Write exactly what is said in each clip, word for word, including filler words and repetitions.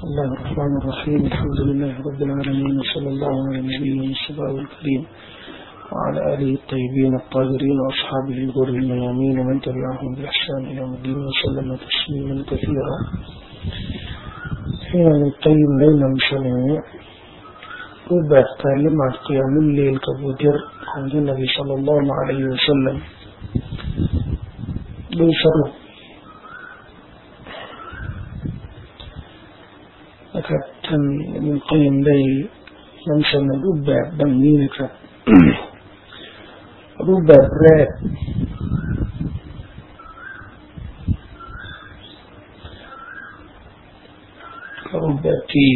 الله الرحمن الرحيم الحمد لله رب العالمين وصلى الله على نبينا المصطفى الكريم وعلى آله الطيبين الطاهرين وأصحابه الغر الميامين ومن تبعهم بإحسان إلى يوم الدين وسلم تسليما كثيرا. حين نقيم ليلة مسلمة ربع كلمة قيام الليل كبوتر عند النبي صلى الله عليه وسلم بشرطนะครับท่านอิบนุลกอยยิมได้นำเสนอรูปแบบดังนี้นะครับ รูปแบบแรกรูปแบบที่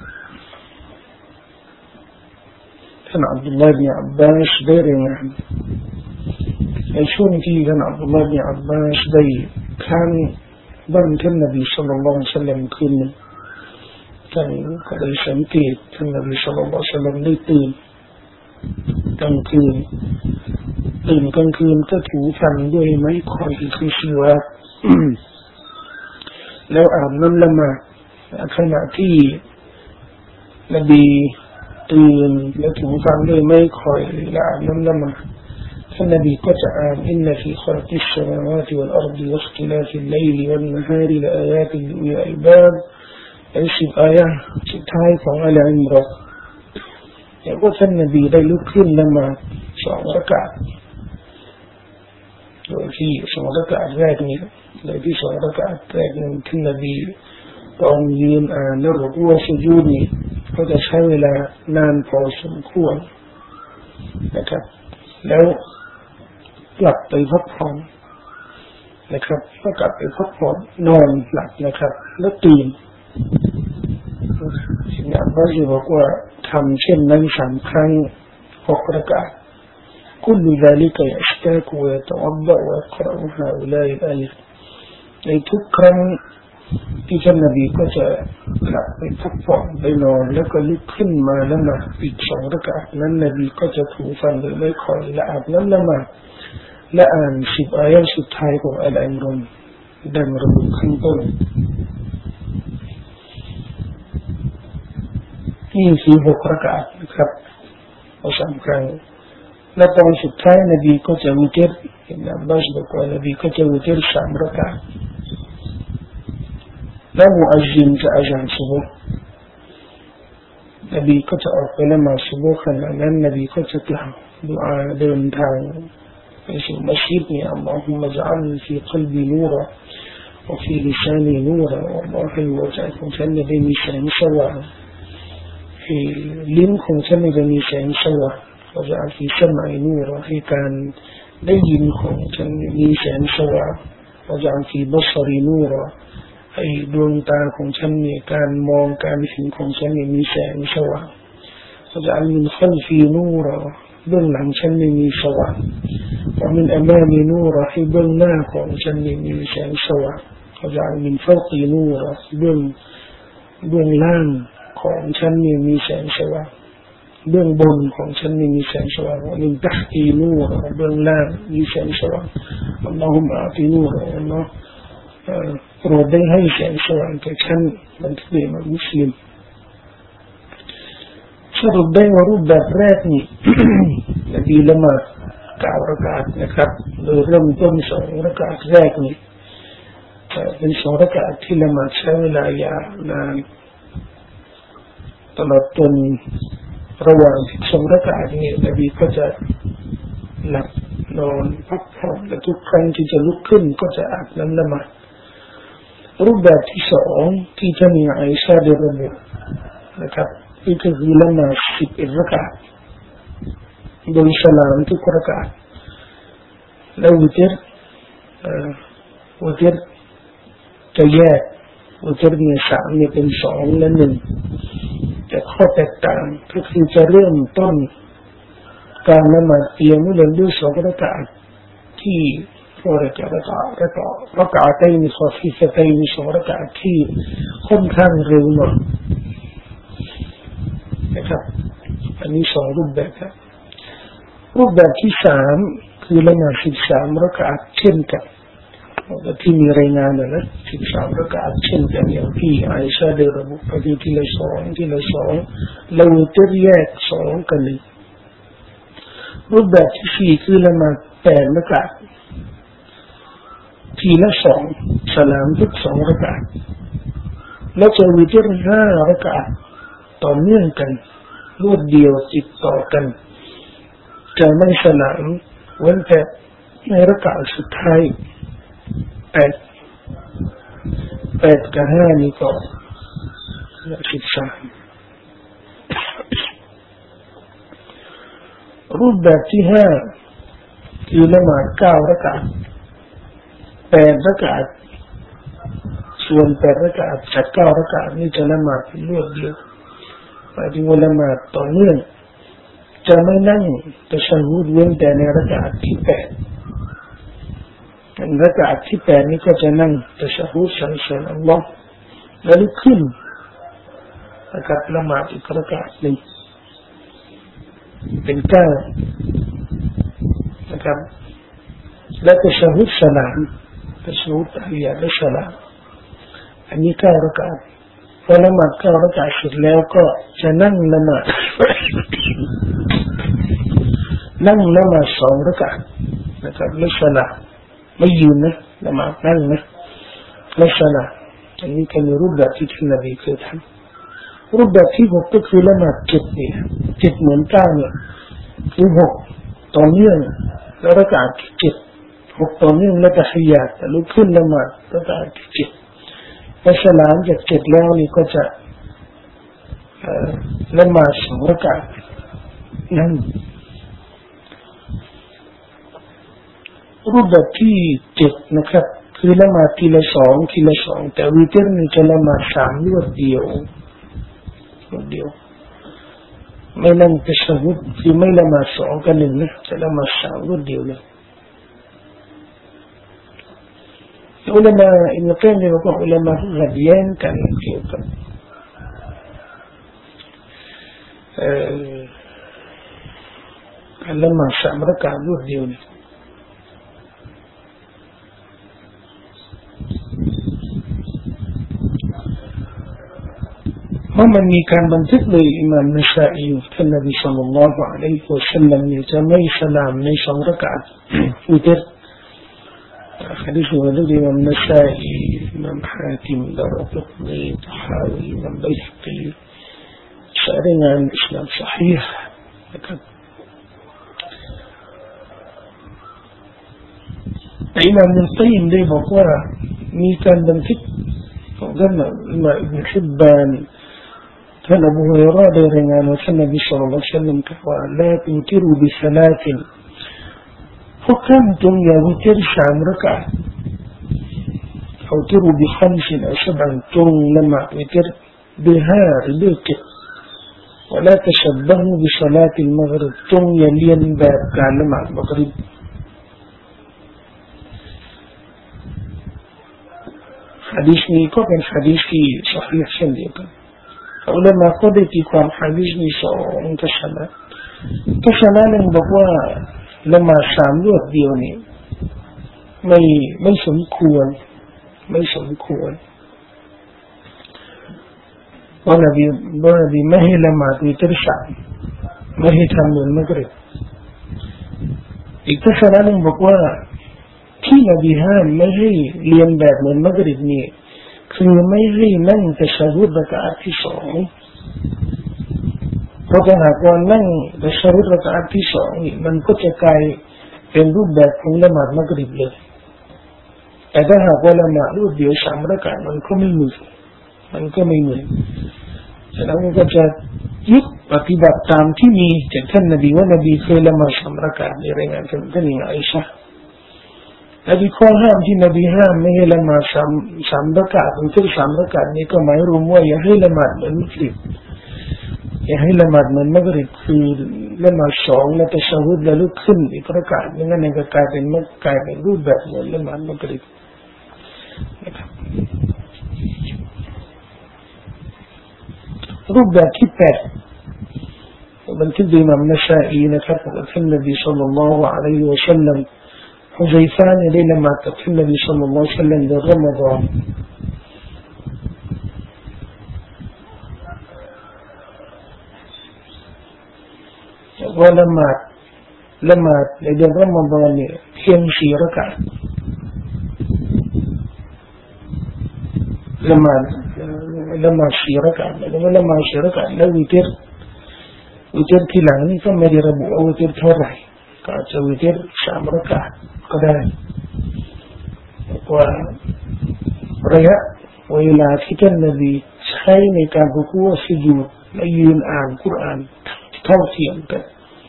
ท่านอับดุลลาห์บินอับบาสได้รายงานในช่วงที่ท่านอับดุลลาห์บินอับบาสได้ค้างบ้านท่านนบีศ็อลลัลลอฮุอะลัยฮิวะซัลลัมคืนหนึ่งท่านก็ได้สังเกตท่านนบีศ็อลลัลลอฮุอะลัยฮิวะซัลลัมได้ตื่นกลางคืนตื่นกลางคืนก็ถูฟันด้วยไม้คอยคือชีวะแล้วอาบน้ำละหมาดขณะที่นบีตื่นแล้วถูฟันด้วยไม้คอยและอาบน้ำละหมาดท่านนบีก็จะอ่านอินนะฟีขลักิสสมาวาติวัลอัรฎิวัคติลาฟิลไลลิวันนะฮาริละอายาติลิอุลิลอัลบาบไอ้สิบอายะสุดท้ายของอัลอิมรอนแล้วก็ท่านนบีได้ลุกขึ้นละหมาดสองรากาตโดยที่สองรากาตแรกนี้โดยที่สองรากาตแรกนั้นท่านนบีตอนยืนอ่านแล้วรุกูและสุญูดนี้ก็จะใช้เวลานานพอสมควรนะครับแล้วกลับไปพักผ่อนนะครับก็กลับไปพักผ่อนนอนหลับนะครับแล้วตื่นสิ่งนั้นก็จะบอกว่าทำเช่นนั้นสามครั้งหกรากาตكل ذلك يشتاق ويتوضأ ويقرأ هؤلاء الآيات ในทุกครั้งที่ท่านนบีก็จะกลับไปพักผ่อนไปนอนแล้วก็ลุกขึ้นมาละหมาดอีกสองรากาตนั้นนบีก็จะถูฟันโดยไม่คอยและอาบน้ำละหมาดและอ่านสิบอายะสุดท้ายของอัลอิมรอนดังระบุข้างต้นนี่คือหกรากาตนะครับเอาสามครั้งและตอนสุดท้ายนบีก็จะวิเตอร์อิบนุอับบาสบอกว่านบีก็จะวิเตอร์สามรากาตแล้วมุอัซซินจะอาจารย์ซุบฮ์นบีก็จะออกไปละหมาดซุบฮ์ขณะนั้นนบีก็จะกล่าวดุอาเดินทางไปสู่มัสยิดนี้อัลลอฮุมะญะอัลฟีกัลบีนูรوفي لساني نورا والله الوجعของฉันได้มีแสงสว่างให้ลิ้นของฉันได้มีแสงสว่างوجعل في سمعي نورا ให้การได้ยินของฉันมีแสงสว่างوجعل في بصري نورا ให้ดวงตาของฉันเนี่ยการมองการเห็นของฉันมีแสงสว่าง وجعل من خلفي نورا เบื้องหลังฉันมีสว่าง ومن أمامي نورا ให้เบื้องหน้าของฉันมีแสงสว่าง وجعل من فوقي نورا เบื้องเบื้องล่างของฉันมีแสงสว่างเบื้องบนของฉันมีแสงสว่างมินตัฮตีนูรเบื้องล่างมีแสงสว่างอัลลอฮุมะอาตินูรอัลลอฮ์โปรดได้ให้แสงสว่างแก่ฉันบันทึกในมุสลิมสรุปได้ว่ารูปแบบแรกนี่ นบีละหมาดเก้ารากาตนะครับโดยเริ่มต้นสองรากาตแรกนี่เป็นสองรากาตที่ละหมาดใช้เวลายาวนานตลอดจนระหว่างสองรากาตนี้นบีก็จะหลับนอนพักผ่อนและทุกครั้งที่จะลุกขึ้นก็จะอาบน้ำละหมาดรูปแบบที่สองที่ท่านอิชาได้ระบุนะครับนี่ก็คือละหมาดสิบเอ็ดรากาตโดยสลามทุกรากาตแล้ววิเตอร์วิเตอร์จะแยกวิเตอร์เนี่ยสามเนี่ยเป็นสองและหนึ่งแต่ข้อแตกต่างก็คือจะเริ่มต้นการละหมาดเพียงเมื่อเริ่มด้วยสองรากาตที่พอเราจะรากาตรากาตรากาตในข้อที่จะไปในสองรากาตที่ค่อนข้างเร็วหน่อยนะครับอันนี้สองรูปแบบครับรูปแบบที่สามคือละหมาดสิบสามรากาตเช่นกันที่มีรายงานนะสิบสามรักอะเช่นกันอย่างที่อาอิชาได้ระบุไปทีละสองทีละสองแล้ววิตรแยกสองกันเลยรูปแบบที่สี่คือละหมาดแปดรักอะทีละสองสลามทุกสองรักอะแล้วจะวิตรห้ารักอะต่อเนื่องกันรวดเดียวติดต่อกันจะไม่สลามเว้นแต่ในรักอะสุดท้ายแปดแปดกับห้านี่ก็สิบสามรูปแบบที่ห้าคือละหมาดเก้ารักอะแปดรักอะส่วนแปดรักอะจากเก้ารักอะนี่จะละหมาดรวดเดียวหมายถึงว่าละหมาดต่อเนื่องจะไม่นั่งตัชฮุดเว้นแต่ในรักอะที่แปดรักอะที่แปดนี้ก็จะนั่งตัชฮุดสรรเสริญอัลลอฮ์แล้วลุกขึ้นนะครับละหมาดอีกรักอะหนึ่งเป็นเก้านะครับแล้วตัชฮุดสลามตัชฮุดอะฮิยะและสลามอันนี้เก้ารักอะพอละหมาดเก้ารักอะเสร็จแล้วก็จะนั่งละหมาดนั่งละหมาดสองรักอะนะครับและสลามไม่ยืนนะละหมาดนั่งนะและสลามอันนี้เป็นรูปแบบที่ท่านนบีเคยทำรูปแบบที่หกก็คือละหมาดเจ็ดเนี่ยเจ็ดเหมือนเก้าเนี่ยคือหกต่อเนื่องแล้วรักอะที่เจ็ดหกต่อเนื่องแล้วก็ขยับแต่ลุกขึ้นละหมาดรักอะที่เจ็ดและสลามจากเจ็ดแล้วนี่ก็จะละหมาดสองรักอะนั่งรูปแบบที่เจ็ดนะครับคือละหมาดทีละสองทีละสองแต่วิเตอร์นี่จะละหมาดสามรวดเดียวรวดเดียวไม่นั่งตัชฮุดคือไม่ละหมาดสองกันหนึ่งนะจะละหมาดสามรวดเดียวเลยอุลามะอินกันเนี่ยบอกอุลามะระเบียนกันเกี่ยวกับการละหมาดสามรักอะรวดเดียวเนี่ยว่ามันมีการบันทึกโดยอิหม่ามนัสาอีท่านนบีศ็อลลัลลอฮุอะลัยฮิวะซัลลัมเนี่ยจะไม่สลามในสองรักอะวิตรحديث ولد الإمام النسائي الإمام حاكم دارقطني طحاوي الإمام بيهقي سألنا عن الإسلام صحيح الإمام ابن القيم ده بقى ميكان بنفك قلنا الإمام ابن حبان كان أبو هريرة رنان وكان النبي صلى الله عليه وسلم قال لا تنكروا بثلاث حكمتم يا وتر سام ركعة أو تروا بخمس أو سبع تم لما وتر بها بك ولا تشبهوا بصلاة المغرب تم يلين باب كان مع المغرب حديث نيكو كان حديث صحيح سنديكا فلما قضيت كان حديث نيسو انتشنا انتشنا لن بقواละหมาดสามรวดเดียวนี่ไม่ไม่สมควรไม่สมควรว่านบีว่านบีไม่ให้ละหมาดวิตรสามไม่ให้ทำเหมือนมักริบอีกทัศนะหนึ่งบอกว่าที่นบีห้ามไม่ให้เรียนแบบเหมือนมักริบนี่คือไม่ให้นั่งตัชฮุดรักอะที่สองเพราะถ้าหากว่านั่งตัชฮุดรักอะที่สองนี่มันก็จะกลายเป็นรูปแบบของละหมาดมักริบเลยแต่ถ้าหากว่าละหมาดรูปเดียวสามรักอะมันก็ไม่เหมือนมันก็ไม่เหมือนฉะนั้นก็จะยึดปฏิบัติตามที่มีจากท่านนบีว่านบีเคยละหมาดสามรักอะในรายงานจากท่านอิอิชะนบีข้อห้ามที่นบีห้ามไม่ให้ละหมาดสามสามรักอะถึงที่สามรักอะนี้ก็หมายรวมว่าอย่าให้ละหมาดเหมือนมักริบอย่าให้ละหมาดเหมือนมักริบคือละหมาดสองแล้วตัชฮุดแล้วลุกขึ้นอีกรักอะนึงนั่นก็กลายเป็นมักกลายเป็นรูปแบบเหมือนละหมาดมักริบนะครับรูปแบบที่แปดบันทึกโดยอิหม่ามนัสาอีนะครับว่าท่านนบีศ็อลลัลลอฮุอะลัยฮิวะซัลลัมฮุซัยฟะเนี่ยได้ละหมาดกับท่านนบีศ็อลลัลลอฮุอะลัยฮิวะซัลลัมในรอมฎอนว่าละหมาดละหมาดในเดือนรอมฎอนเนี่ยเพียงสี่รากะอะห์ละหมาดละหมาดสี่รากะอะห์แล้วละหมาดสี่รากะอะห์แล้ววิเตรวิเตรที่หลังนี่ก็ไม่ได้ระบุว่าวิเตรเท่าไหร่ก็อาจจะวิเตรสามรากะอะห์ก็ได้ว่าระยะเวลาที่ท่านนบีใช้ในการรุกูและสุญูดและยืนอ่านกุรอานเท่าเทียมกัน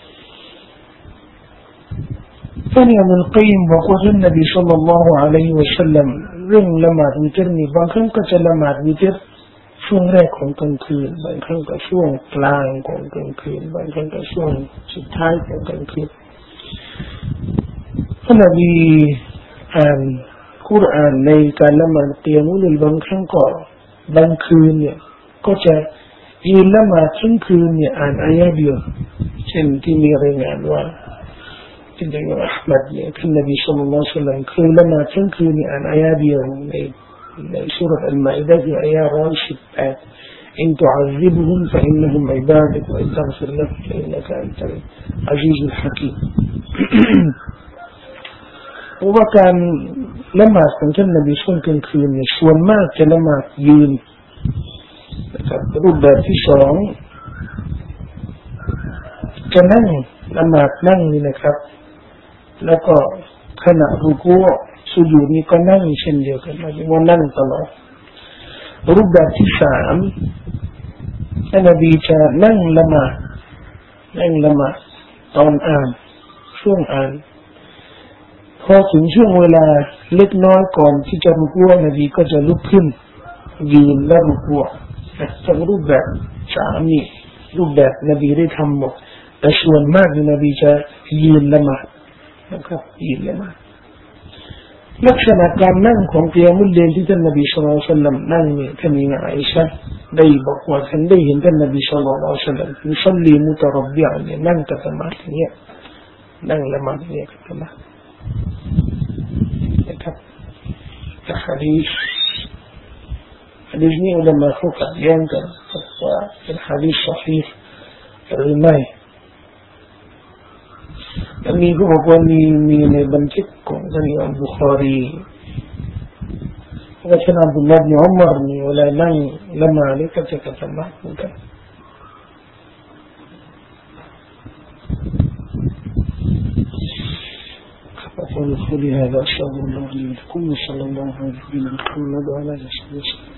ท่านอิบนุลกัยยิมบอกว่าท่านนบีศ็อลลัลลอฮุอะลัยฮิวะซัลลัมเรื่องละหมาดวิเตรนี่บางครั้งก็จะละหมาดวิเตรช่วงแรกของกลางคืนบางครั้งก็ช่วงกลางของกลางคืนบางครั้งก็ช่วงสุดท้ายของกลางคืนท่านนบีอ่านกุรอานในการละหมาดเกียามุลบางครั้งก็บางคืนเนี่ยก็จะยืนละหมาดทั้งคืนเนี่ยอ่านอายะห์เดียวเช่นที่มีรายงานว่าที่ได้ยินอัลมัดเนี่ยท่านนบีศ็อลลัลลอฮุอะลัยฮิวะซัลลัมเคยละหมาดทั้งคืนเนี่ยอ่านอายะห์เดียวในในซูเราะห์อัลมาอิดะห์อายะห์หนึ่งร้อยสิบแปดإن تعذبهم فإنهم عبادك وإن تغفر لهم فإنك أنت العزيز الحكيم เพราะว่าการละหมาดของท่านนบีช่วงกลางคืนเนี่ยส่วนมากจะละหมาดยืนนะครับรูปแบบที่สองจะนั่งละหมาดนั่งนี่นะครับแล้วก็ขณะรุกูอ์สุญูดนี่ก็นั่งเช่นเดียวกันไม่ใช่ว่านั่งตลอดรูปแบบที่สามท่านนบีจะนั่งละหมาดนั่งละหมาดตอนอ่านช่วงอ่านพอถึงช่วงเวลาเล็กน้อยก่อนที่จะรุกูอ์นบีก็จะลุกขึ้นยืนและรุกูอ์ทั้งรูปแบบสามนี่รูปแบบนบีได้ทำหมดแต่ส่วนมากนบีจะยืนละหมาดนะครับยืนละหมาดลักษณะการนั่งของกิยามุลเลลที่ท่านนบีศ็อลลัลลอฮุอะลัยฮิวะซัลลัมนั่งเนี่ยท่านมีอาอิชะห์ได้บอกว่าท่านได้เห็นท่านนบีศ็อลลัลลอฮุอะลัยฮิวะซัลลัมมุศอลลีมุตะร็อบบิอะห์เนี่ยนั่งตะละหมาดเนี่ยนั่งละหมาดเนี่ยตะละหมาดนะครับแต่หะดีษหะดีษนี้อุลามะเขาขัดแย้งกันว่าเป็นหะดีษซอฮีฮ์หรือไม่มีผู้บอกว่ามีมีในบันทึกของท่านอิหม่ามบุคอรีว่าท่านอับดุลลอฮ์บินอุมัรนี่เวลานั่งละหมาดก็จะกระทำแบบนี้กันأقول قولي هذا أستغفر الله لي ولكم وصلى الله على نبينا محمد وعلى آله وصحبه وسلم